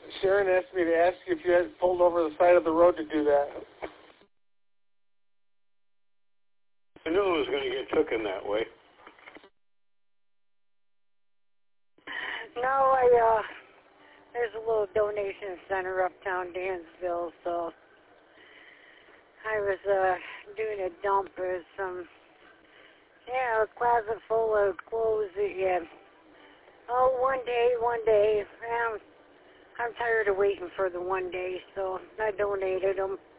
Sharon asked me to ask you if you had pulled over the side of the road to do that. I knew it was going to get taken that way. No, there's a little donation center uptown Dansville, so I was doing a dump of some, a closet full of clothes that you had. Oh, one day. I'm tired of waiting for the one day, so I donated them.